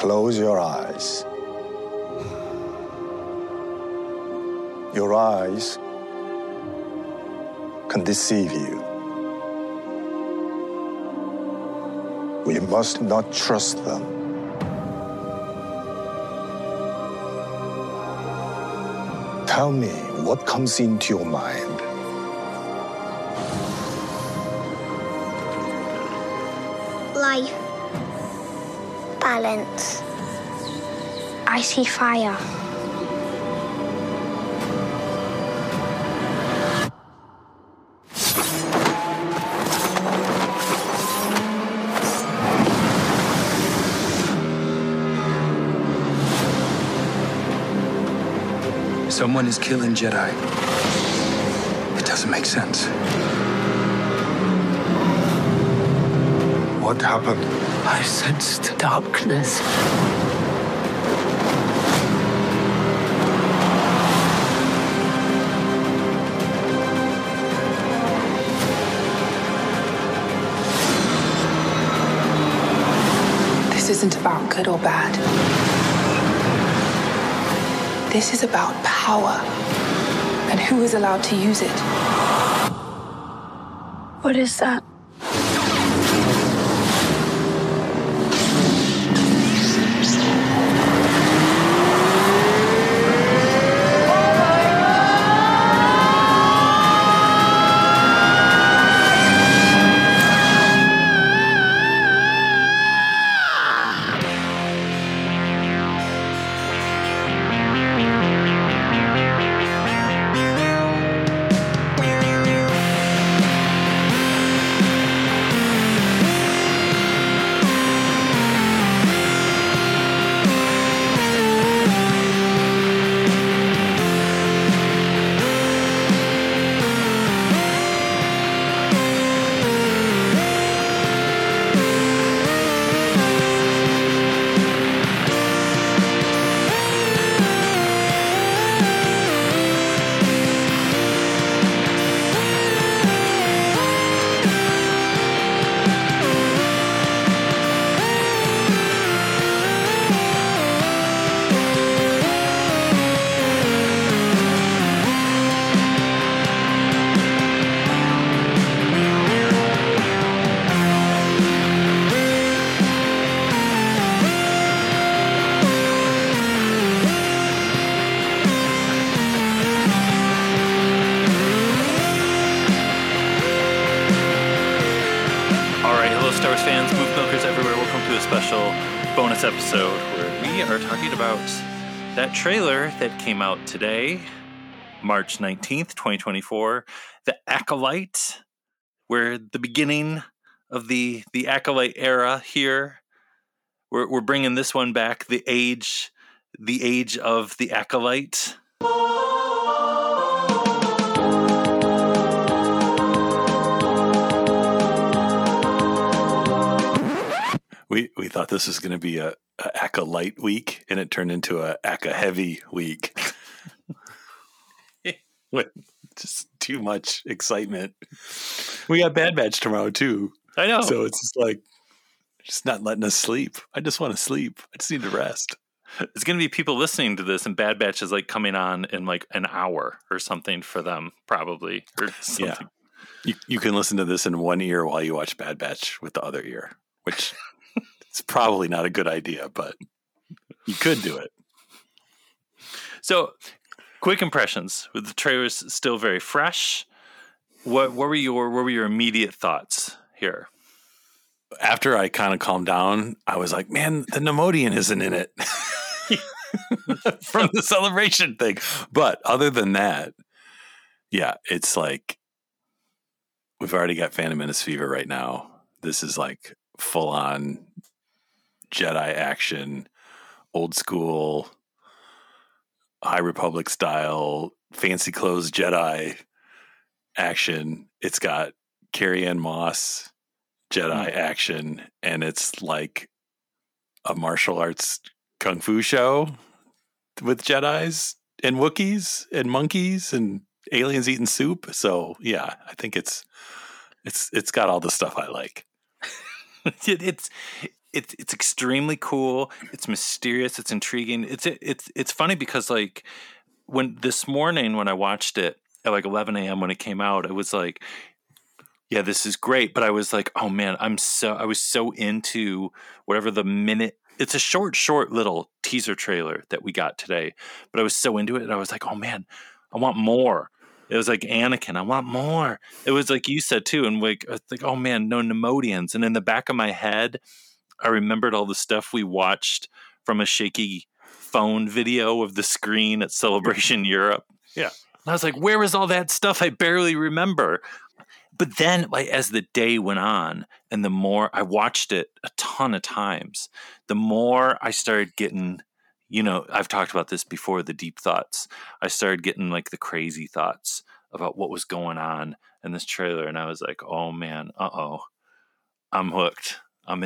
Close your eyes. Your eyes can deceive you. We must not trust them. Tell me what comes into your mind. Life. Balance. I see fire. Someone is killing Jedi. It doesn't make sense. What happened? I sensed darkness. This isn't about good or bad. This is about power and who is allowed to use it. What is that? Fans, Movie Milkers everywhere, welcome to a special bonus episode where we are talking about that trailer that came out today, March 19th, 2024, The Acolyte. We're the beginning of the Acolyte era here. We're bringing this one back, the age of the Acolyte. We thought this was going to be a Acolyte week, and it turned into a Aka heavy week. With just too much excitement. We got Bad Batch tomorrow too. I know. So it's just like, just not letting us sleep. I just want to sleep. I just need to rest. There's going to be people listening to this, and Bad Batch is like coming on in like an hour or something for them, probably. Or something. Yeah. You can listen to this in one ear while you watch Bad Batch with the other ear, which it's probably not a good idea, but you could do it. So, quick impressions. With the trailers still very fresh, what were your immediate thoughts here? After I kind of calmed down, I was like, man, the Nemodian isn't in it. From the celebration thing. But other than that, yeah, it's like we've already got Phantom Menace fever right now. This is like full on Jedi action, old school, High Republic style, fancy clothes Jedi action. It's got Carrie-Anne Moss Jedi action, and it's like a martial arts kung fu show with Jedis and Wookiees and monkeys and aliens eating soup. So yeah, I think it's got all the stuff I like. it's extremely cool. It's mysterious. It's intriguing. It's funny because like when this morning when I watched it at like 11 a.m. when it came out, it was like, yeah, this is great. But I was like, oh man, I was so into whatever the minute. It's a short little teaser trailer that we got today, but I was so into it. And I was like, oh man, I want more. It was like Anakin. I want more. It was like you said too. And like, oh man, no Nemodians. And in the back of my head, I remembered all the stuff we watched from a shaky phone video of the screen at Celebration Europe. Yeah. And I was like, where was all that stuff? I barely remember. But then like as the day went on and the more I watched it a ton of times, the more I started getting, you know, I've talked about this before, the deep thoughts. I started getting like the crazy thoughts about what was going on in this trailer. And I was like, oh man, I'm hooked. I'm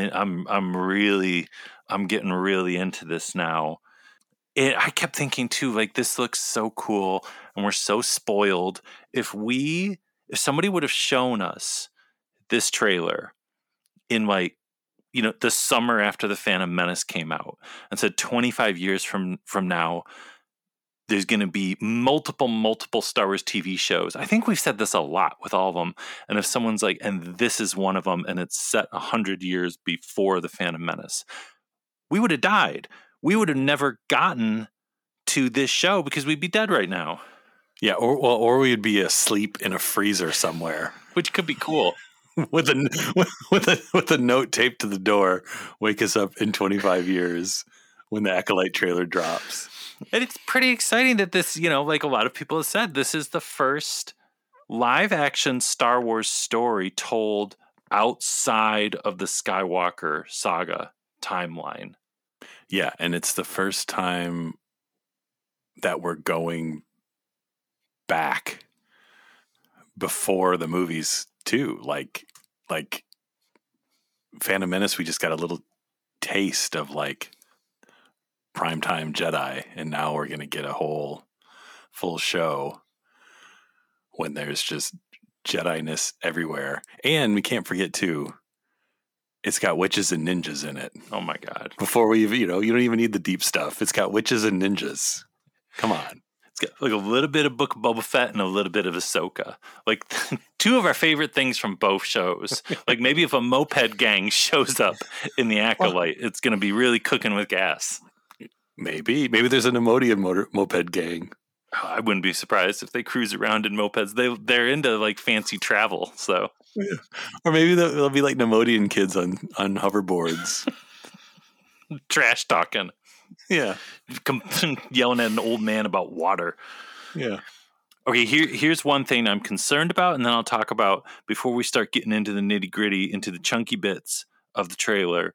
getting really into this now. I kept thinking too, like this looks so cool and we're so spoiled. If somebody would have shown us this trailer in like, you know, the summer after the Phantom Menace came out and said 25 years from now, there's going to be multiple Star Wars TV shows. I think we've said this a lot with all of them. And if someone's like, and this is one of them, and it's set 100 years before the Phantom Menace, we would have died. We would have never gotten to this show because we'd be dead right now. Yeah, or we'd be asleep in a freezer somewhere, which could be cool. with a note taped to the door, wake us up in 25 years when the Acolyte trailer drops. And it's pretty exciting that this, you know, like a lot of people have said, this is the first live action Star Wars story told outside of the Skywalker saga timeline. Yeah, and it's the first time that we're going back before the movies too. Like Phantom Menace, we just got a little taste of like primetime Jedi, and now we're going to get a whole full show when there's just Jedi-ness everywhere. And we can't forget too, it's got witches and ninjas in it. Oh my God. Before we even, you don't even need the deep stuff. It's got witches and ninjas. Come on. It's got like a little bit of Book of Boba Fett and a little bit of Ahsoka. Like two of our favorite things from both shows. Like maybe if a moped gang shows up in the Acolyte, it's going to be really cooking with gas. Maybe there's an Nemodian moped gang. I wouldn't be surprised if they cruise around in mopeds. They're into like fancy travel, so. Yeah. Or maybe they'll be like Nemodian kids on hoverboards. Trash talking. Yeah. Yelling at an old man about water. Yeah. Okay, here's one thing I'm concerned about, and then I'll talk about, before we start getting into the nitty-gritty, into the chunky bits of the trailer,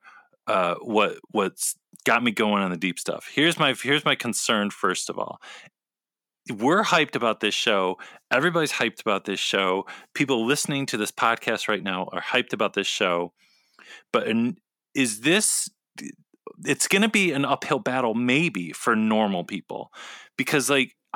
what's got me going on the deep stuff. Here's my concern, first of all. We're hyped about this show. Everybody's hyped about this show. People listening to this podcast right now are hyped about this show. But is this... It's going to be an uphill battle maybe for normal people, because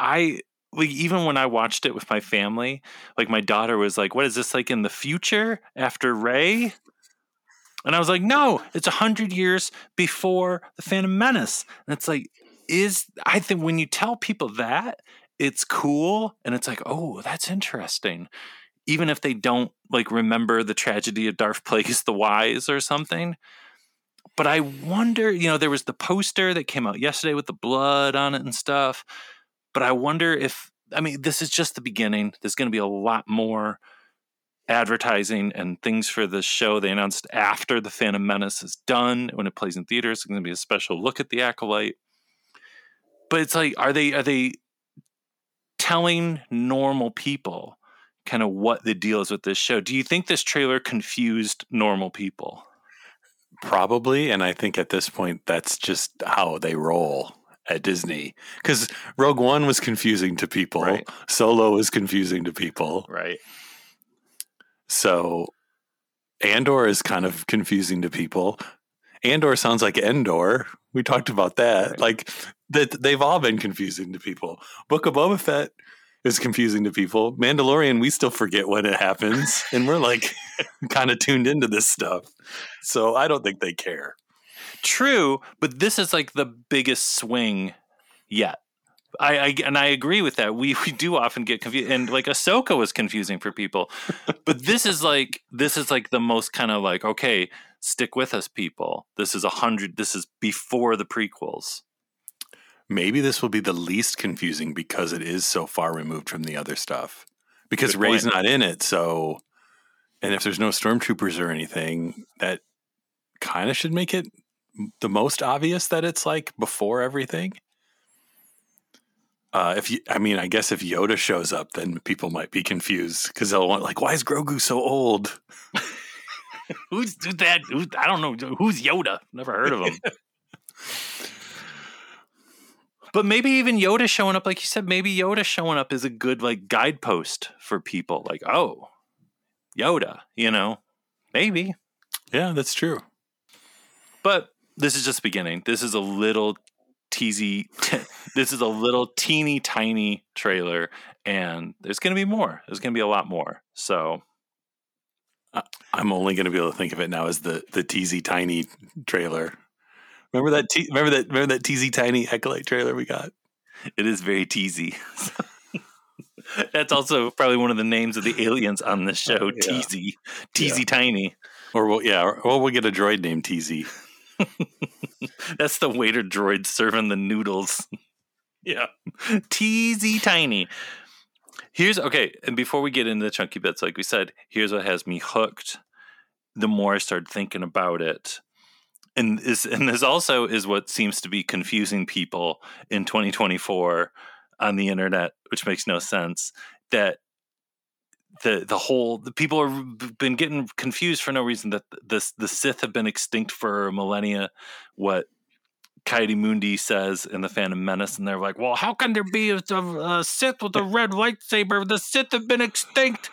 even when I watched it with my family, like my daughter was like, what is this, like in the future after Rey? And I was like, no, it's 100 years before the Phantom Menace. And it's like, I think when you tell people that, it's cool. And it's like, oh, that's interesting. Even if they don't like remember the tragedy of Darth Plagueis the Wise or something. But I wonder, there was the poster that came out yesterday with the blood on it and stuff. But I wonder this is just the beginning. There's going to be a lot more advertising and things for the show. They announced after the Phantom Menace is done, when it plays in theaters, it's going to be a special look at the Acolyte. But it's like, are they telling normal people kind of what the deal is with this show? Do you think this trailer confused normal people? Probably, and I think at this point that's just how they roll at Disney. Because Rogue One was confusing to people, right. Solo was confusing to people, right? So Andor is kind of confusing to people. Andor sounds like Endor. We talked about that. Right. Like that, they've all been confusing to people. Book of Boba Fett is confusing to people. Mandalorian, we still forget when it happens, and we're like kind of tuned into this stuff. So I don't think they care. True, but this is like the biggest swing yet. I agree with that. We do often get confused, and like Ahsoka was confusing for people, but this is like the most kind of like, okay, stick with us, people. This is before the prequels. Maybe this will be the least confusing because it is so far removed from the other stuff. Because Rey's not in it, so, and if there's no stormtroopers or anything, that kind of should make it the most obvious that it's like before everything. I guess if Yoda shows up, then people might be confused because they'll want like, why is Grogu so old? Who's that? I don't know. Who's Yoda? Never heard of him. But maybe even Yoda showing up, like you said, maybe Yoda showing up is a good like guidepost for people. Like, oh, Yoda, maybe. Yeah, that's true. But this is just the beginning. This is a little teasy. This is a little teeny tiny trailer, and there's going to be more. There's going to be a lot more. So I'm only going to be able to think of it now as the teasy tiny trailer. Remember that teasy tiny Acolyte trailer we got? It is very teasy. That's also probably one of the names of the aliens on this show. Yeah. Teasy tiny. Or we'll get a droid named Teasy. That's the waiter droid serving the noodles. Yeah. Teasy tiny. And before we get into the chunky bits, like we said, here's what has me hooked. The more I started thinking about it. And this also is what seems to be confusing people in 2024 on the internet, which makes no sense. That the people have been getting confused for no reason. That the Sith have been extinct for millennia. What Coyote Mundi says in the Phantom Menace, and they're like, "Well, how can there be a Sith with a red lightsaber? The Sith have been extinct."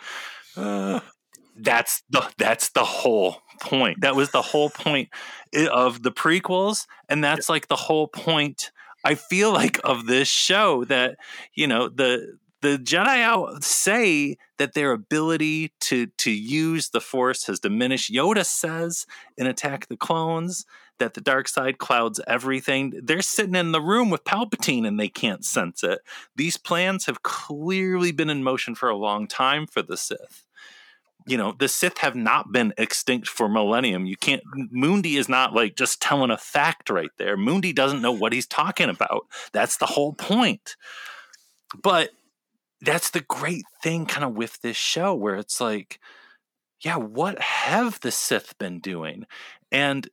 That's the whole point. That was the whole point of the prequels, and that's like the whole point, I feel like, of this show. That the Jedi say that their ability to use the Force has diminished. Yoda says in Attack of the Clones that the dark side clouds everything. They're sitting in the room with Palpatine and they can't sense it. These plans have clearly been in motion for a long time for the Sith. The Sith have not been extinct for millennium. Mundi is not like just telling a fact right there. Mundi doesn't know what he's talking about. That's the whole point. But that's the great thing kind of with this show, where it's like, yeah, what have the Sith been doing? And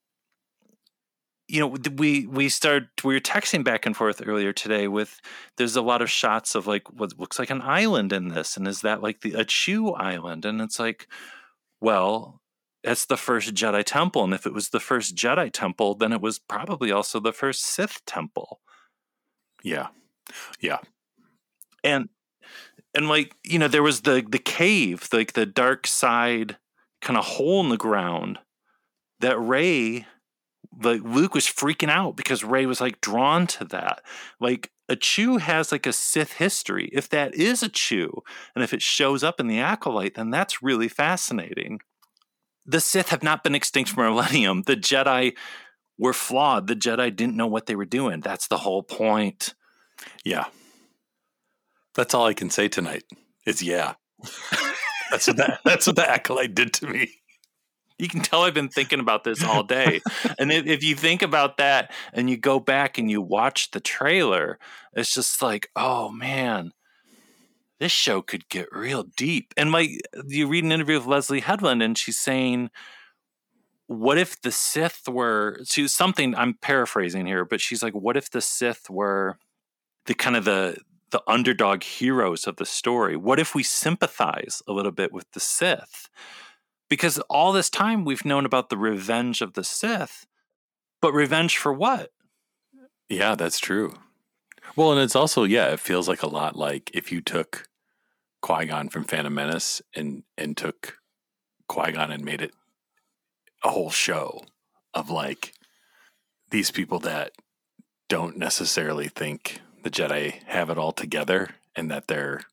we were texting back and forth earlier today there's a lot of shots of like what looks like an island in this. And is that like a Chew island? And it's like, well, it's the first Jedi temple. And if it was the first Jedi temple, then it was probably also the first Sith temple. Yeah. Yeah. And like, there was the cave, like the dark side kind of hole in the ground that Rey, like Luke was freaking out because Rey was like drawn to that. Like a Chew has like a Sith history. If that is a Chew, and if it shows up in the Acolyte, then that's really fascinating. The Sith have not been extinct for millennium. The Jedi were flawed. The Jedi didn't know what they were doing. That's the whole point. Yeah. That's all I can say tonight is yeah. That's what the Acolyte did to me. You can tell I've been thinking about this all day. And if you think about that and you go back and you watch the trailer, it's just like, oh man, this show could get real deep. And like, you read an interview with Leslie Headland and she's saying, what if the Sith were, something I'm paraphrasing here, but she's like, what if the Sith were the kind of the underdog heroes of the story? What if we sympathize a little bit with the Sith? Because all this time we've known about the revenge of the Sith, but revenge for what? Yeah, that's true. Well, and it's also, it feels like a lot like if you took Qui-Gon from Phantom Menace and took Qui-Gon and made it a whole show of like these people that don't necessarily think the Jedi have it all together and that they're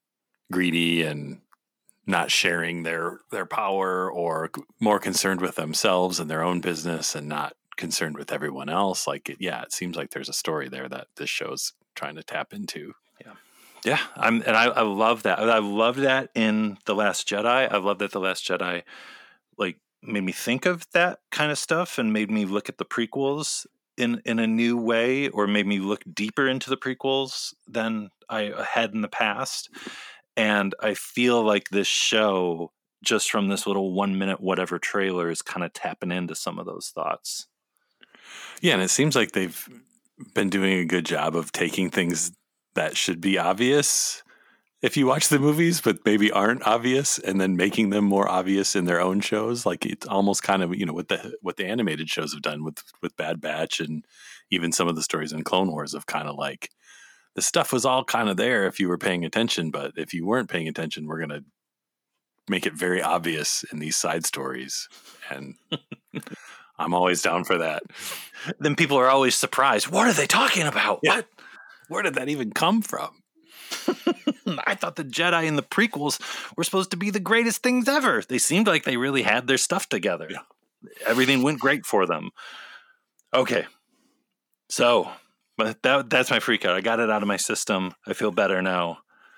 greedy and not sharing their power, or more concerned with themselves and their own business and not concerned with everyone else. Like, it seems like there's a story there that this show's trying to tap into. Yeah. I love that. I love that in The Last Jedi. I love that The Last Jedi like made me think of that kind of stuff and made me look at the prequels in a new way, or made me look deeper into the prequels than I had in the past. And I feel like this show, just from this little 1 minute whatever trailer, is kind of tapping into some of those thoughts. Yeah, and it seems like they've been doing a good job of taking things that should be obvious if you watch the movies, but maybe aren't obvious, and then making them more obvious in their own shows. Like, it's almost kind of, what the animated shows have done with Bad Batch, and even some of the stories in Clone Wars of kind of like, the stuff was all kind of there if you were paying attention, but if you weren't paying attention, we're going to make it very obvious in these side stories. And I'm always down for that. Then people are always surprised. What are they talking about? Yeah. What? Where did that even come from? I thought the Jedi in the prequels were supposed to be the greatest things ever. They seemed like they really had their stuff together. Yeah. Everything went great for them. Okay. So, but that's my freak out. I got it out of my system. I feel better now.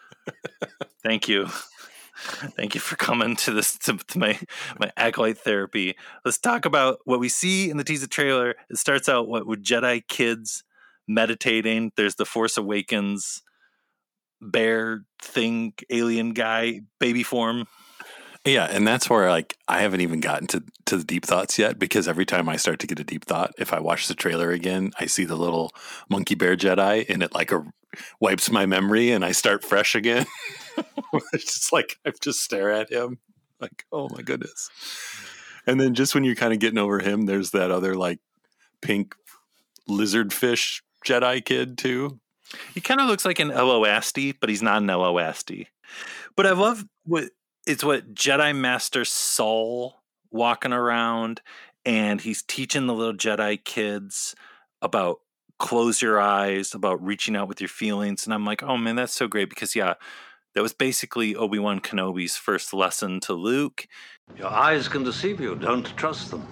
Thank you. Thank you for coming to this, to my acolyte therapy. Let's talk about what we see in the teaser trailer. It starts out with Jedi kids meditating. There's the Force Awakens bear thing, alien guy, baby form. Yeah, and that's where, like, I haven't even gotten to the deep thoughts yet, because every time I start to get a deep thought, if I watch the trailer again, I see the little monkey bear Jedi, and it like wipes my memory, and I start fresh again. It's just like, I just stare at him like, oh my goodness. And then just when you're kind of getting over him, there's that other like pink lizard fish Jedi kid too. He kind of looks like an Eloasti, but he's not an Eloasti. But I love what Jedi Master Saul walking around, and he's teaching the little Jedi kids about close your eyes, about reaching out with your feelings. And I'm like, oh man, that's so great, because that was basically Obi-Wan Kenobi's first lesson to Luke. Your eyes can deceive you. Don't trust them.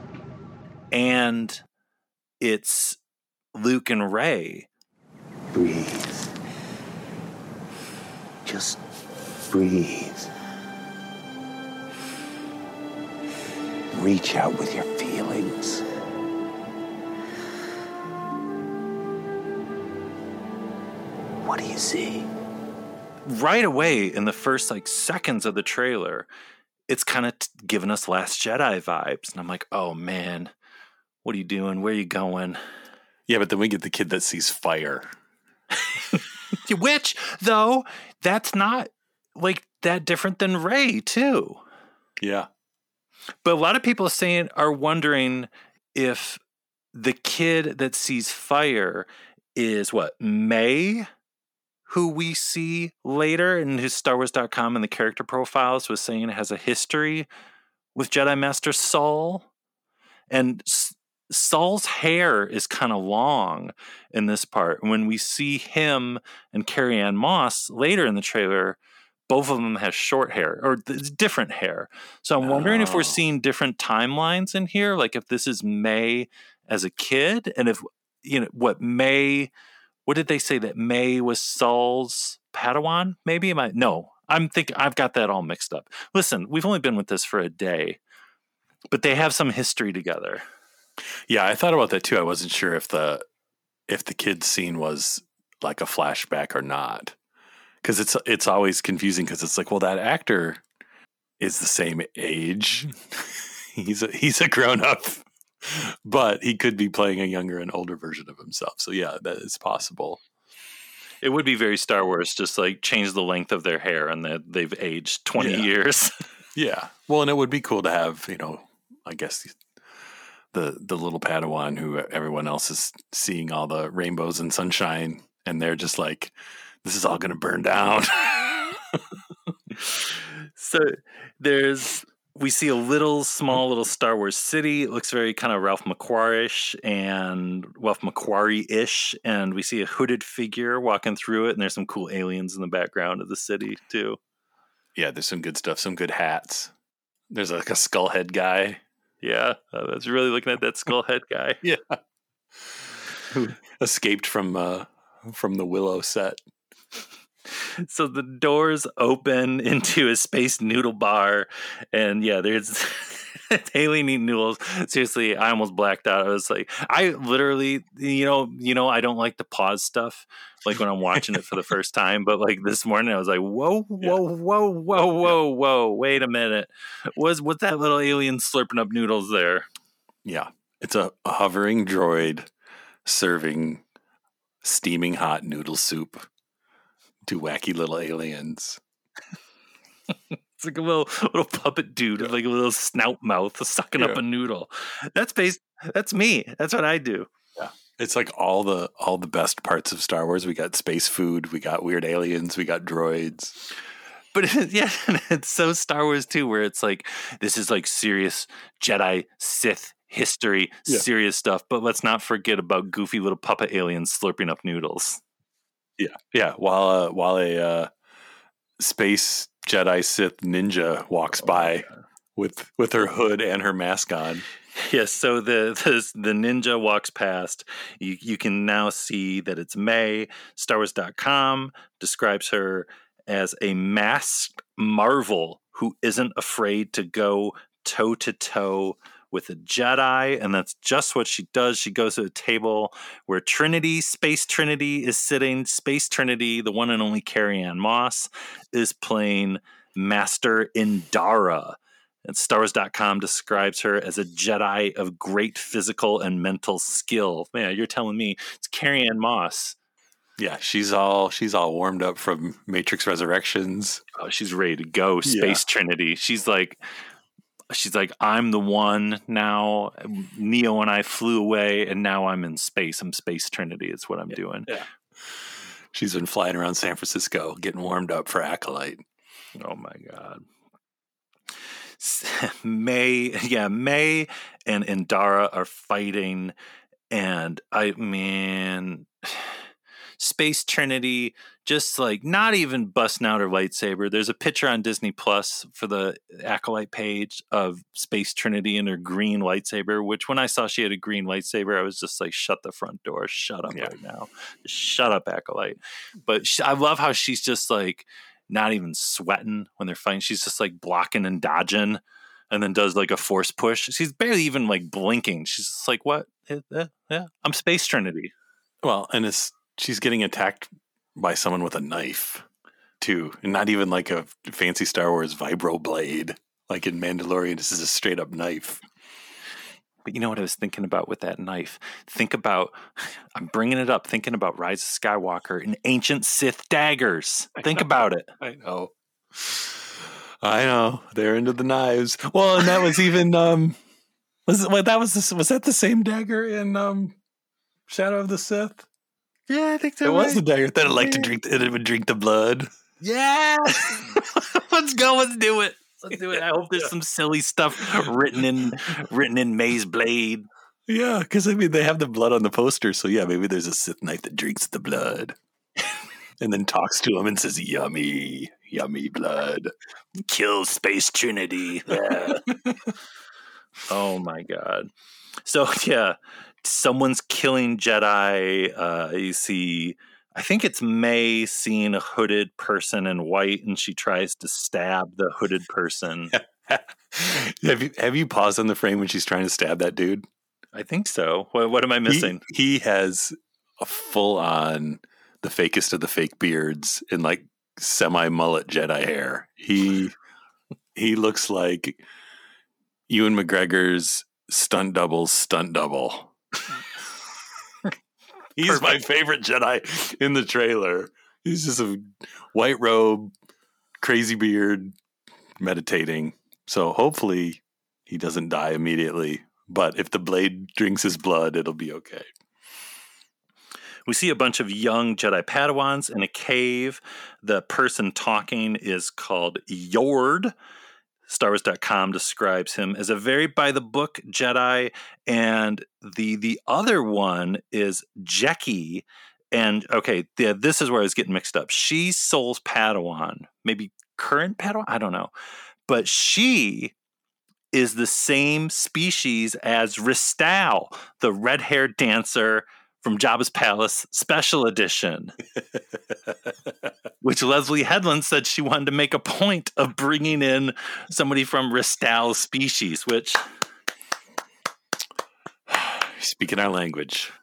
And it's Luke and Rey. Breathe. Just breathe. Reach out with your feelings. What do you see? Right away in the first like seconds of the trailer, it's kind of giving us Last Jedi vibes. And I'm like, oh man, what are you doing? Where are you going? Yeah, but then we get the kid that sees fire. Which, though, that's not like that different than Rey, too. Yeah. But a lot of people are wondering if the kid that sees fire is May, who we see later in his StarWars.com and the character profiles was saying has a history with Jedi Master Saul. And Saul's hair is kind of long in this part. When we see him and Carrie-Anne Moss later in the trailer, both of them have short hair or different hair. So I'm wondering if we're seeing different timelines in here. Like if this is May as a kid, and if, what did they say, that May was Saul's Padawan? Maybe I'm thinking I've got that all mixed up. Listen, we've only been with this for a day, but they have some history together. Yeah, I thought about that too. I wasn't sure if the kid scene was like a flashback or not, because it's always confusing, because it's like, well, that actor is the same age. he's a grown up, but he could be playing a younger and older version of himself. So yeah, that is possible. It would be very Star Wars, just like change the length of their hair and that they've aged 20 years. Yeah. Well, and it would be cool to have, I guess the little Padawan who everyone else is seeing all the rainbows and sunshine, and they're just like, this is all going to burn down. So we see a small little Star Wars city. It looks very kind of Ralph McQuarrie-ish, and we see a hooded figure walking through it, and there's some cool aliens in the background of the city too. Yeah, there's some good stuff, some good hats. There's like a skull head guy. Yeah, I was really looking at that skull head guy. Yeah. Who escaped from the Willow set. So the doors open into a space noodle bar, and yeah, there's alien eating noodles. Seriously, I almost blacked out. I was like, I literally, I don't like to pause stuff like when I'm watching it for the first time, but like this morning I was like, whoa, wait a minute. What's that little alien slurping up noodles there? Yeah. It's a hovering droid serving steaming hot noodle soup to wacky little aliens. It's like a little puppet dude with like a little snout mouth sucking up a noodle. That's me. That's what I do. Yeah. It's like all the best parts of Star Wars. We got space food, we got weird aliens, we got droids. But it's so Star Wars too, where it's like, this is like serious Jedi Sith history, serious stuff. But let's not forget about goofy little puppet aliens slurping up noodles. Yeah. While a space Jedi Sith ninja walks by with her hood and her mask on. Yes, so the ninja walks past. You can now see that it's May. StarWars.com describes her as a masked marvel who isn't afraid to go toe-to-toe with a Jedi, and that's just what she does. She goes to a table where Space Trinity is sitting. Space Trinity, the one and only Carrie-Anne Moss, is playing Master Indara. And StarWars.com describes her as a Jedi of great physical and mental skill. Man, you're telling me it's Carrie-Anne Moss. Yeah, she's all warmed up from Matrix Resurrections. Oh, she's ready to go. Space Trinity. She's like, I'm the one now. Neo and I flew away, and now I'm in space. I'm Space Trinity. It's what I'm doing. Yeah. She's been flying around San Francisco, getting warmed up for Acolyte. Oh my God. May and Indara are fighting, and Space Trinity just like not even busting out her lightsaber. There's a picture on Disney Plus for the Acolyte page of Space Trinity and her green lightsaber, which when I saw she had a green lightsaber, I was just like, shut the front door. Shut up right now. Shut up, Acolyte. But I love how she's just like not even sweating when they're fighting. She's just like blocking and dodging and then does like a force push. She's barely even like blinking. She's just like, what? Yeah, I'm Space Trinity. Well, and she's getting attacked by someone with a knife, too. And not even like a fancy Star Wars vibro blade. Like in Mandalorian, this is a straight up knife. But you know what I was thinking about with that knife? I'm bringing it up, thinking about Rise of Skywalker and ancient Sith daggers. Think about it. I know. They're into the knives. Well, and that was even, was that the same dagger in Shadow of the Sith? Yeah, I think so. It was the dagger that it liked to drink. It would drink the blood. Yeah. Let's go. Let's do it. I hope there's some silly stuff written in May's blade. Yeah, because they have the blood on the poster, so yeah, maybe there's a Sith knight that drinks the blood, and then talks to him and says, "Yummy, yummy blood." Kill Space Trinity. Yeah. Oh my God. So yeah. Someone's killing Jedi. You see, I think it's May seeing a hooded person in white, and she tries to stab the hooded person. Have you paused on the frame when she's trying to stab that dude? I think so. What am I missing? He has a full on the fakest of the fake beards and like semi mullet Jedi hair. He looks like Ewan McGregor's stunt double. He's my favorite Jedi in the trailer. He's just a white robe, crazy beard, meditating. So hopefully he doesn't die immediately. But if the blade drinks his blood, it'll be okay. We see a bunch of young Jedi Padawans in a cave. The person talking is called Yord. StarWars.com describes him as a very by-the-book Jedi, and the other one is Jeki. And, okay, this is where I was getting mixed up. She's Sol's Padawan. Maybe current Padawan? I don't know. But she is the same species as Ristal, the red-haired dancer from Jabba's Palace Special Edition, which Leslie Headland said she wanted to make a point of bringing in somebody from Ristal's species, which... Speaking our language.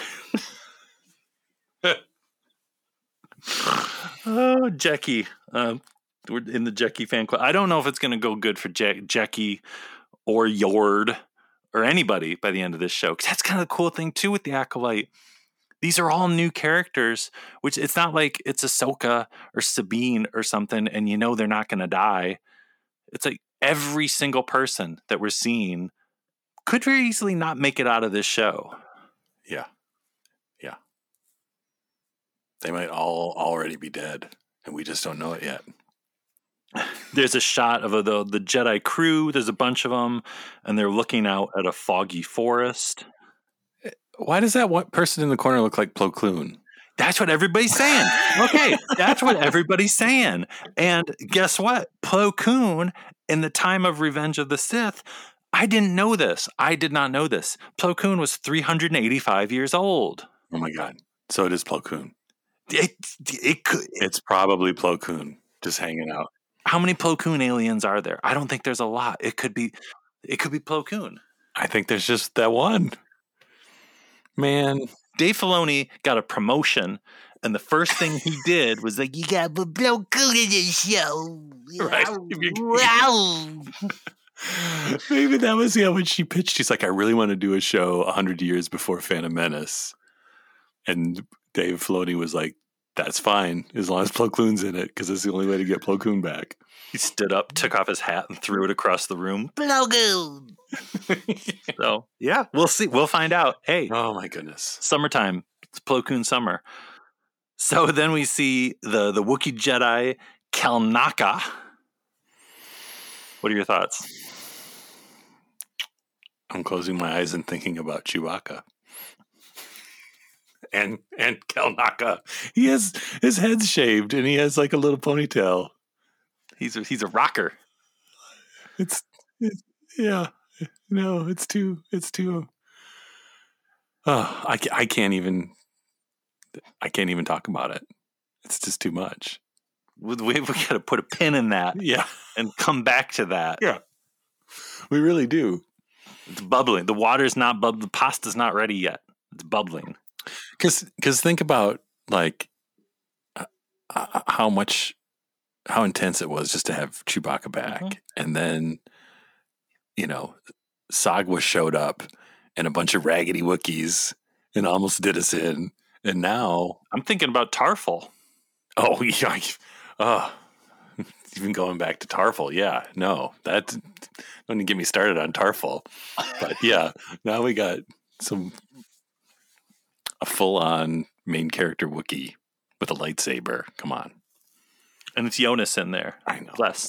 Oh, Jackie. We're in the Jackie fan club. I don't know if it's going to go good for Jackie or Yord or anybody by the end of this show. Because that's kind of the cool thing, too, with the Acolyte. These are all new characters, which it's not like it's Ahsoka or Sabine or something, and you know they're not going to die. It's like every single person that we're seeing could very easily not make it out of this show. Yeah. Yeah. They might all already be dead, and we just don't know it yet. There's a shot of the Jedi crew. There's a bunch of them, and they're looking out at a foggy forest. Why does that one person in the corner look like Plo Koon? That's what everybody's saying. Okay, that's what everybody's saying. And guess what? Plo Koon, in the time of Revenge of the Sith, I didn't know this. I did not know this. Plo Koon was 385 years old. Oh my God. So it is Plo Koon. It's probably Plo Koon just hanging out. How many Plo Koon aliens are there? I don't think there's a lot. It could be Plo Koon. I think there's just that one. Man. Dave Filoni got a promotion, and the first thing he did was like, you got Plo Koon in this show. Right. Wow. Maybe that was when she pitched. She's like, I really want to do a show 100 years before Phantom Menace. And Dave Filoni was like, that's fine, as long as Plo Koon's in it, because it's the only way to get Plo Koon back. He stood up, took off his hat, and threw it across the room. Plo Koon! So, yeah, we'll see. We'll find out. Hey. Oh, my goodness. Summertime. It's Plo Koon summer. So then we see the Wookiee Jedi, Kelnaka. What are your thoughts? I'm closing my eyes and thinking about Chewbacca. And Kelnaka. He has his head's shaved and he has like a little ponytail. He's a rocker. It's yeah. No, it's too I can't even talk about it. It's just too much. We got to put a pin in that. Yeah. And come back to that. Yeah. We really do. It's bubbling. The water's not bubbling. The pasta's not ready yet. It's bubbling. Because think about like how intense it was just to have Chewbacca back. Mm-hmm. And then, Sagwa showed up and a bunch of raggedy Wookiees and almost did us in. And now I'm thinking about Tarful. Oh, yeah. Even going back to Tarful. Yeah, no, that don't get me started on Tarful. But yeah, now we got a full-on main character Wookiee with a lightsaber. Come on. And it's Jonas in there. I know. Bless.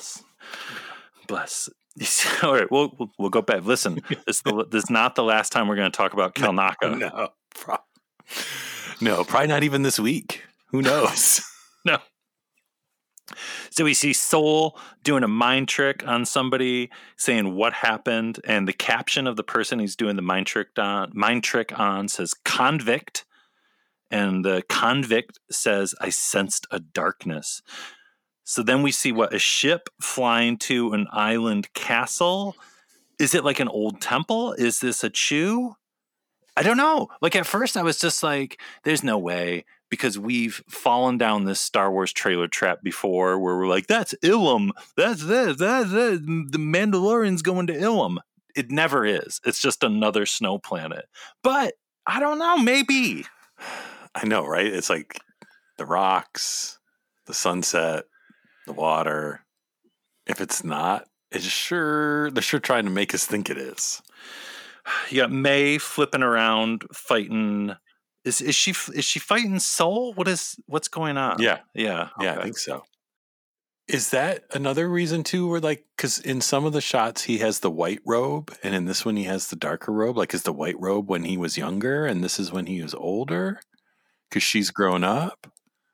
All right, we'll go back. Listen, this is not the last time we're going to talk about Kelnaka. No, probably not even this week. Who knows? No. So we see Soul doing a mind trick on somebody, saying what happened, and the caption of the person he's doing the mind trick on says convict, and the convict says, I sensed a darkness. So then we see a ship flying to an island castle. Is it like an old temple? Is this a Chew? I don't know. Like at first I was just like, there's no way, because we've fallen down this Star Wars trailer trap before where we're like, that's Ilum. That's this. The Mandalorian's going to Ilum. It never is. It's just another snow planet. But I don't know. Maybe. I know, right? It's like the rocks, the sunset, the water. If it's not, they're sure trying to make us think it is. You got May flipping around, fighting. Is she fighting Soul? What's going on? Yeah. Okay. I think so. Is that another reason too? Where because in some of the shots he has the white robe, and in this one he has the darker robe. Like, is the white robe when he was younger, and this is when he was older? Because she's grown up.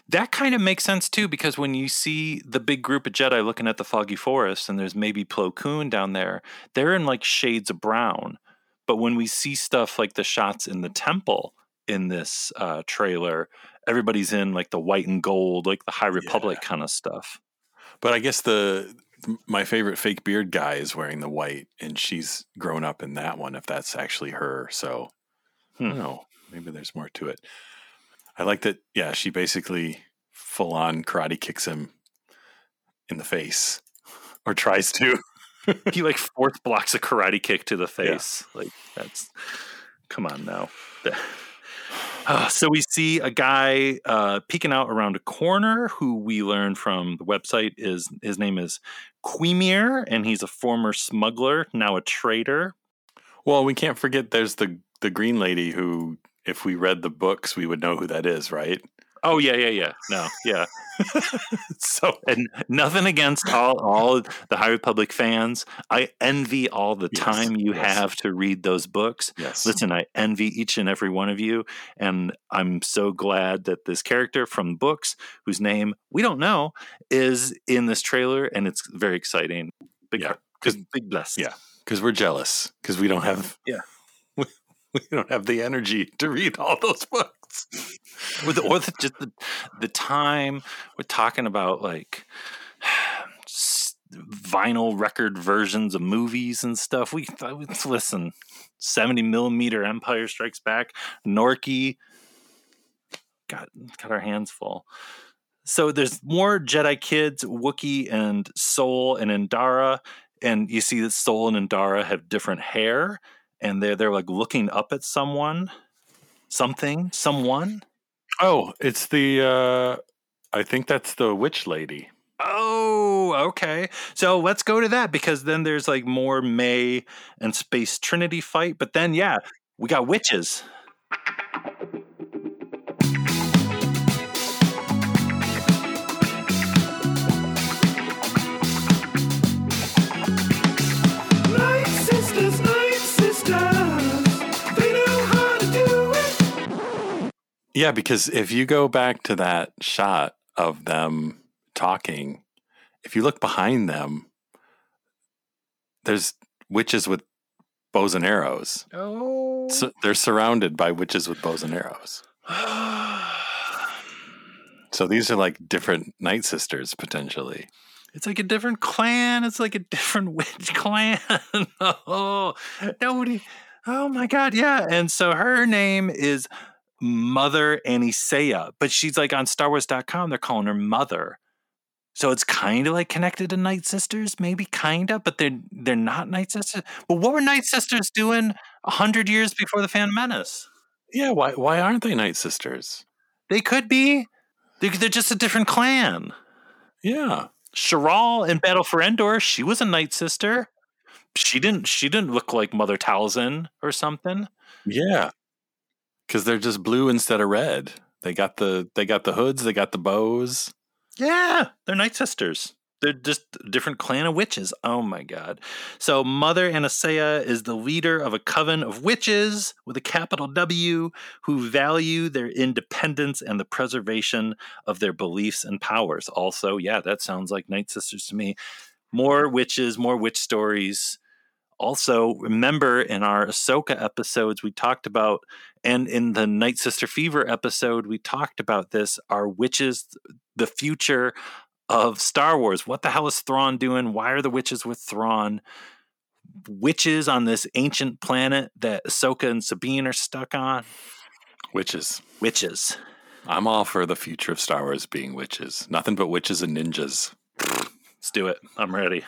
That kind of makes sense too, because when you see the big group of Jedi looking at the foggy forest and there's maybe Plo Koon down there, they're in like shades of brown. But when we see stuff like the shots in the temple in this trailer, everybody's in like the white and gold, like the High Republic kind of stuff. But I guess my favorite fake beard guy is wearing the white, and she's grown up in that one, if that's actually her. So I don't know. Maybe there's more to it. I like that. Yeah, she basically full on karate kicks him in the face, or tries to. He like fourth blocks a karate kick to the face. Yeah. Like that's, come on now. So we see a guy peeking out around a corner who we learned from the website his name is Quimir, and he's a former smuggler, now a traitor. Well, we can't forget there's the green lady who, if we read the books, we would know who that is, right? Oh, yeah. No, yeah. So, and nothing against all the High Republic fans. I envy all the time you have to read those books. Yes. Listen, I envy each and every one of you. And I'm so glad that this character from books, whose name we don't know, is in this trailer. And it's very exciting. Big bless. Yeah. Because we're jealous. Because we don't have... Yeah. We don't have the energy to read all those books. Just the time we're talking about, like vinyl record versions of movies and stuff. We listen, 70mm Empire Strikes Back, Norky. Got our hands full. So there's more Jedi kids, Wookiee and Sol and Indara, and you see that Sol and Indara have different hair. And they're like looking up at someone. Oh, it's the I think that's the witch lady. Oh, okay. So let's go to that, because then there's like more May and Space Trinity fight. But then, we got witches. Yeah, because if you go back to that shot of them talking, if you look behind them, there's witches with bows and arrows. Oh. So they're surrounded by witches with bows and arrows. So these are like different Night Sisters, potentially. It's like a different clan. It's like a different witch clan. Oh, nobody. Oh, my God. Yeah. And so her name is Mother Anisea, but she's like on StarWars.com, they're calling her Mother. So it's kind of like connected to Night Sisters, maybe kind of, but they're not Night Sisters. But what were Night Sisters doing 100 years before the Phantom Menace? Yeah, why aren't they Night Sisters? They could be. They're just a different clan. Yeah. Sharal in Battle for Endor, she was a Night Sister. She didn't look like Mother Talzin or something. Yeah. Because they're just blue instead of red. They got the hoods, they got the bows. Yeah, they're Night Sisters. They're just a different clan of witches. Oh my God. So Mother Anisea is the leader of a coven of witches with a capital W who value their independence and the preservation of their beliefs and powers. Also, that sounds like Night Sisters to me. More witches, more witch stories. Also, remember in our Ahsoka episodes, we talked about, and in the Night Sister Fever episode, we talked about this, are witches the future of Star Wars? What the hell is Thrawn doing? Why are the witches with Thrawn? Witches on this ancient planet that Ahsoka and Sabine are stuck on? Witches. I'm all for the future of Star Wars being witches. Nothing but witches and ninjas. Let's do it. I'm ready.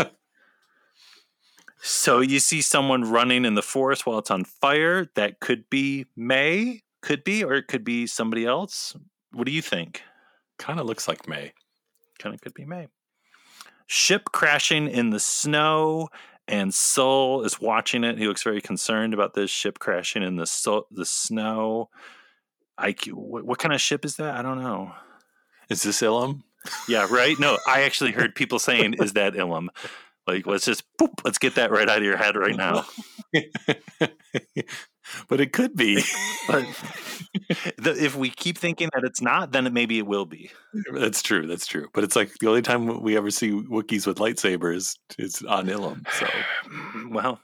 So you see someone running in the forest while it's on fire. That could be May, or it could be somebody else. What do you think? Kind of looks like May. Kind of could be May. Ship crashing in the snow, and Sol is watching it. He looks very concerned about this ship crashing in the snow. What kind of ship is that? I don't know. Is this Ilum? Yeah, right? No, I actually heard people saying, is that Ilum? Like, let's get that right out of your head right now. But it could be. But if we keep thinking that it's not, then maybe it will be. That's true. But it's like the only time we ever see Wookiees with lightsabers is on Ilum. So, well,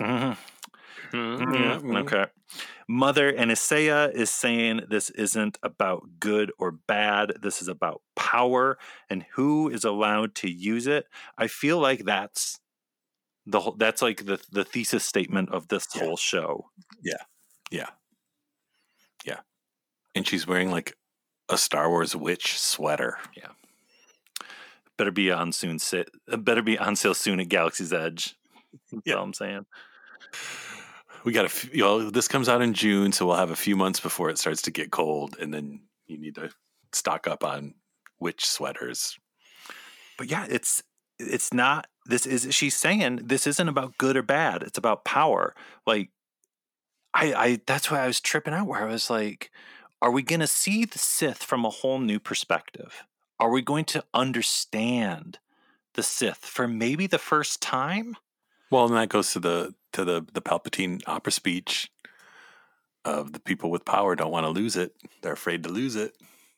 okay. Mother Anisea is saying this isn't about good or bad. This is about power and who is allowed to use it. I feel like that's like the thesis statement of this whole show. Yeah. And she's wearing like a Star Wars witch sweater. Yeah. Better be on sale soon at Galaxy's Edge. That's all I'm saying. We got this comes out in June, so we'll have a few months before it starts to get cold, and then you need to stock up on witch sweaters. But yeah, it's not. She's saying this isn't about good or bad. It's about power. Like, I that's why I was tripping out. Where I was like, are we going to see the Sith from a whole new perspective? Are we going to understand the Sith for maybe the first time? Well, and that goes to the Palpatine opera speech of the people with power don't want to lose it. They're afraid to lose it.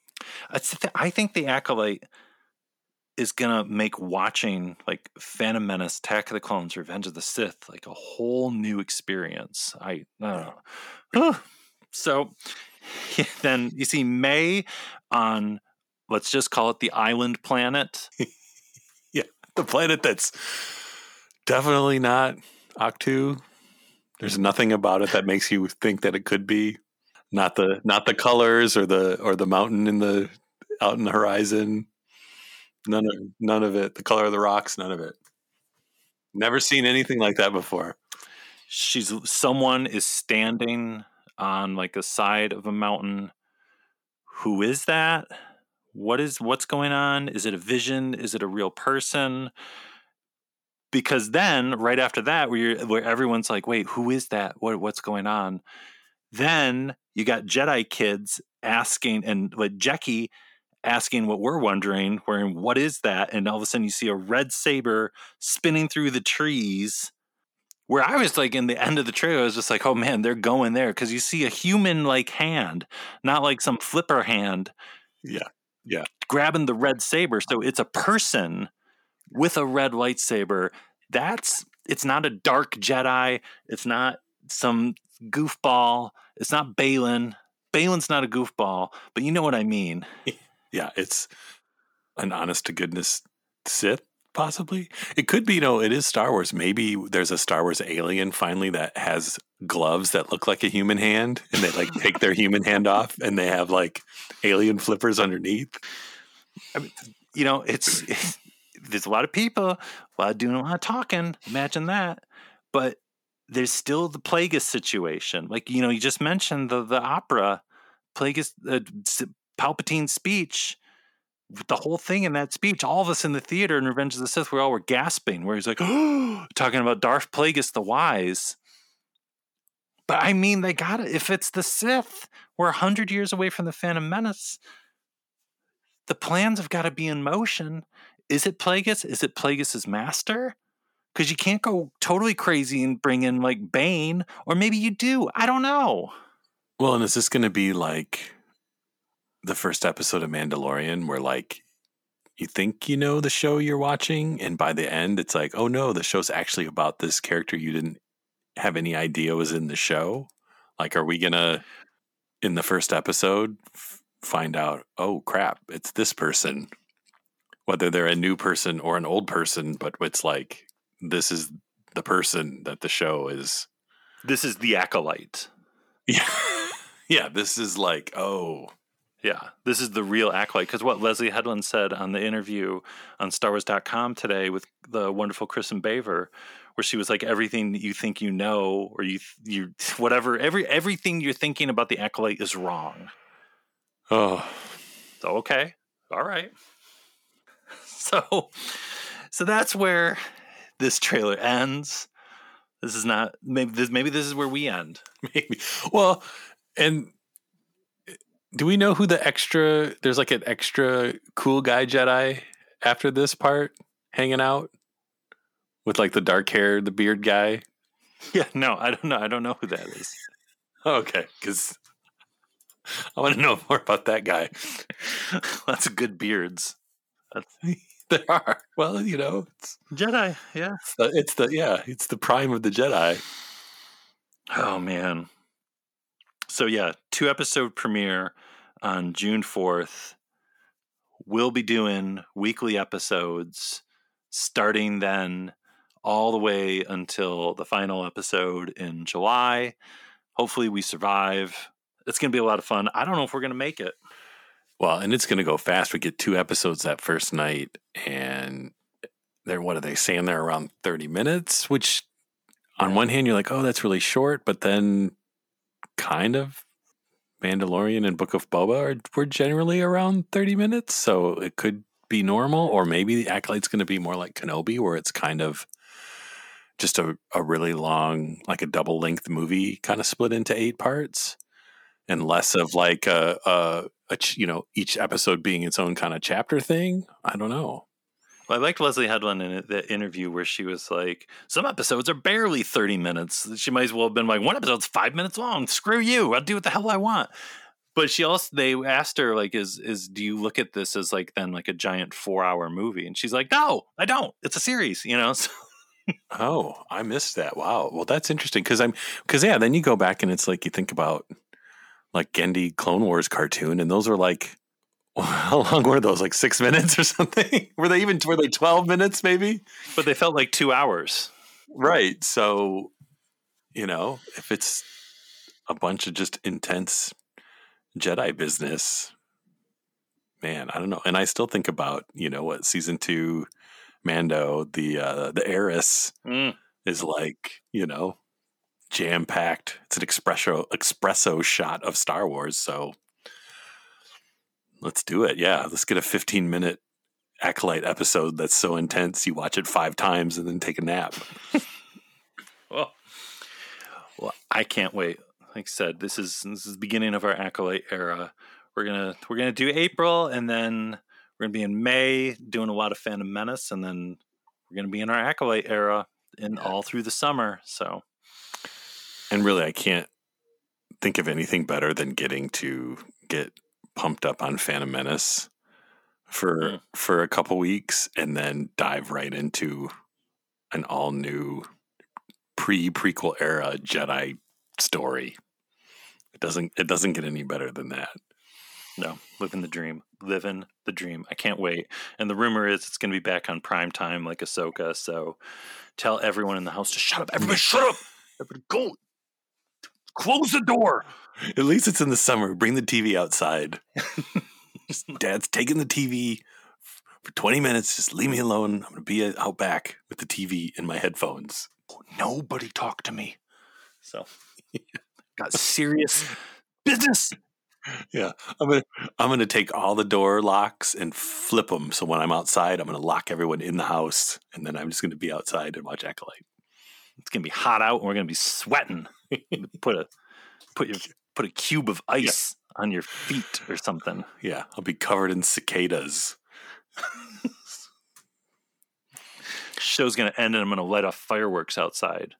I think the Acolyte is going to make watching like Phantom Menace, Attack of the Clones, Revenge of the Sith like a whole new experience. I don't know. So then you see May on, let's just call it the island planet. Yeah, the planet that's definitely not Ahch-To. There's nothing about it that makes you think that it could be. Not the colors or the mountain out in the horizon. None of it. The color of the rocks, none of it. Never seen anything like that before. Someone is standing on like a side of a mountain. Who is that? What's going on? Is it a vision? Is it a real person? Because then right after that, where everyone's like, wait, who is that? What's going on? Then you got Jedi kids asking, and like Jecki asking what we're wondering, what is that? And all of a sudden you see a red saber spinning through the trees, where I was like, in the end of the trailer, I was just like, oh man, they're going there. Because you see a human like hand, not like some flipper hand. Yeah. Grabbing the red saber. So it's a person with a red lightsaber. It's not a dark Jedi. It's not some goofball. It's not Baylan. Baylan's not a goofball, but you know what I mean. Yeah, it's an honest to goodness Sith, possibly. It could be, it is Star Wars. Maybe there's a Star Wars alien finally that has gloves that look like a human hand, and they like take their human hand off and they have like alien flippers underneath. I mean, there's a lot of people, doing a lot of talking. Imagine that. But there's still the Plagueis situation. Like, you just mentioned the opera, Plagueis, Palpatine's speech, the whole thing in that speech, all of us in the theater in Revenge of the Sith, we all were gasping, where he's like, oh, talking about Darth Plagueis the Wise. But I mean, they got it. If it's the Sith, we're 100 years away from the Phantom Menace. The plans have got to be in motion. Is it Plagueis? Is it Plagueis' master? Because you can't go totally crazy and bring in like Bane, or maybe you do. I don't know. Well, and is this going to be like the first episode of Mandalorian, where like you think you know the show you're watching, and by the end it's like, oh no, the show's actually about this character you didn't have any idea was in the show? Like, are we gonna in the first episode find out, oh crap, it's this person, whether they're a new person or an old person, but it's like, this is the person that the show is. This is the Acolyte. Yeah. Yeah, this is like, oh. Yeah, this is the real Acolyte. Because what Leslie Headland said on the interview on StarWars.com today with the wonderful Kristen Baver, where she was like, everything that you think you know, or you whatever, everything you're thinking about the Acolyte is wrong. Oh. So, okay. All right. So that's where this trailer ends. This is not, maybe this is where we end. Maybe. Well, and do we know who there's like an extra cool guy Jedi after this part hanging out with like the dark hair, the beard guy? Yeah, no, I don't know. I don't know who that is. Okay, because I want to know more about that guy. Lots of good beards. There are. Well, it's Jedi, yeah. it's the prime of the Jedi. Oh, man. So, 2-episode premiere on June 4th. We'll be doing weekly episodes starting then all the way until the final episode in July. Hopefully we survive. It's going to be a lot of fun. I don't know if we're going to make it. Well, and it's going to go fast. We get 2 episodes that first night, and what are they saying? They're around 30 minutes, which on one hand, you're like, oh, that's really short. But then kind of Mandalorian and Book of Boba were generally around 30 minutes. So it could be normal, or maybe the Acolyte's going to be more like Kenobi, where it's kind of just a really long, like a double length movie kind of split into 8 parts, and less of like each episode being its own kind of chapter thing. I don't know. Well, I liked Leslie Headland in the interview where she was like, some episodes are barely 30 minutes. She might as well have been like, one episode's 5 minutes long. Screw you. I'll do what the hell I want. But they asked her, like, do you look at this as like then like a giant 4-hour movie? And she's like, no, I don't. It's a series, So. Oh, I missed that. Wow. Well, that's interesting because then you go back and it's like you think about like Genndy Clone Wars cartoon, and those are like, how long were those? Like 6 minutes or something? Were they 12 minutes maybe? But they felt like 2 hours. Right. So, if it's a bunch of just intense Jedi business, man, I don't know. And I still think about, what season 2 Mando, the heiress is like, jam packed. It's an espresso shot of Star Wars. So let's do it. Yeah, let's get a 15-minute Acolyte episode that's so intense you watch it 5 times and then take a nap. Well, I can't wait. Like I said, this is the beginning of our Acolyte era. We're gonna do April, and then we're gonna be in May doing a lot of Phantom Menace, and then we're gonna be in our Acolyte era all through the summer. So, and really, I can't think of anything better than getting to get pumped up on Phantom Menace for a couple weeks, and then dive right into an all new prequel era Jedi story. It doesn't get any better than that. No, living the dream. I can't wait. And the rumor is it's going to be back on prime time like Ahsoka. So tell everyone in the house to shut up. Everybody shut up. Everybody go. Close the door. At least it's in the summer. Bring the TV outside. Dad's taking the TV for 20 minutes. Just leave me alone. I'm going to be out back with the TV and my headphones. Nobody talk to me. So got serious business. Yeah, I'm gonna take all the door locks and flip them. So when I'm outside, I'm gonna lock everyone in the house, and then I'm just gonna be outside and watch Acolyte. It's gonna be hot out, and we're gonna be sweating. Put a cube of ice on your feet or something. Yeah, I'll be covered in cicadas. Show's gonna end, and I'm gonna light off fireworks outside.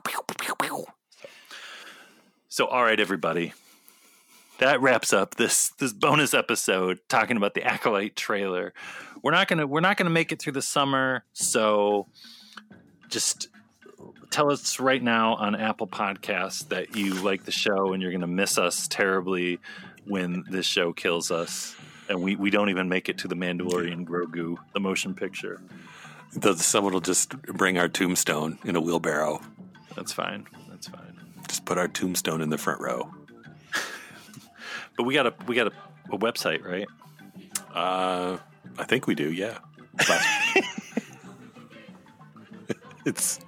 So all right, everybody. That wraps up this bonus episode talking about the Acolyte trailer. We're not gonna make it through the summer, so just tell us right now on Apple Podcasts that you like the show and you're gonna miss us terribly when this show kills us and we don't even make it to the Mandalorian Grogu, the motion picture. Someone will just bring our tombstone in a wheelbarrow. That's fine. Just put our tombstone in the front row. But we got a website, right? I think we do, yeah. It's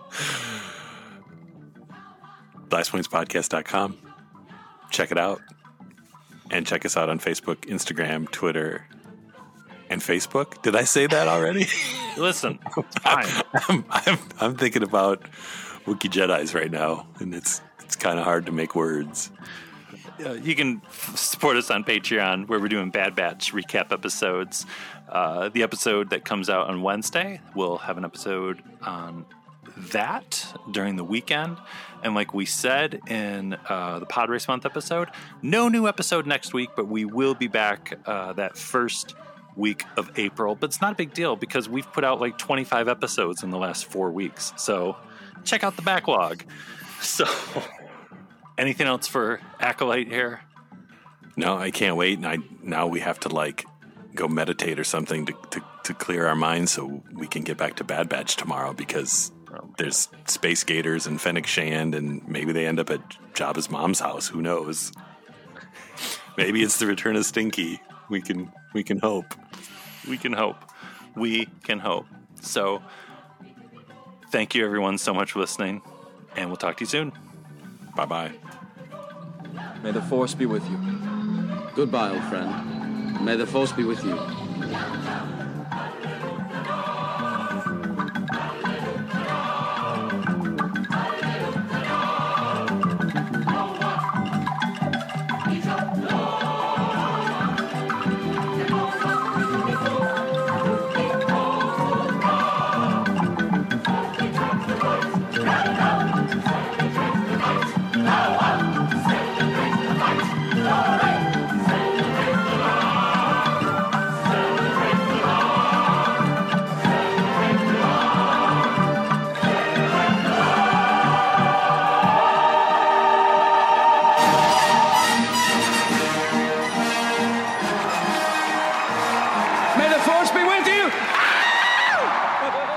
blastpointspodcast.com. Check it out. And check us out on Facebook, Instagram, Twitter, and Facebook. Did I say that already? Listen, it's fine. I'm thinking about Wookiee Jedis right now, and it's kind of hard to make words. You can support us on Patreon, where we're doing Bad Batch recap episodes. The episode that comes out on Wednesday, we'll have an episode on that during the weekend. And like we said in the Pod Race Month episode, no new episode next week, but we will be back that first week of April. But it's not a big deal because we've put out like 25 episodes in the last 4 weeks. So check out the backlog. So anything else for Acolyte here? No, I can't wait. Now we have to like go meditate or something to clear our minds so we can get back to Bad Batch tomorrow, because there's Space Gators and Fennec Shand, and maybe they end up at Jabba's mom's house. Who knows? Maybe it's the return of Stinky. We can hope. We can hope. We can hope. So thank you everyone so much for listening, and we'll talk to you soon. Bye-bye. May the Force be with you. Goodbye, old friend. May the Force be with you. May the Force be with you!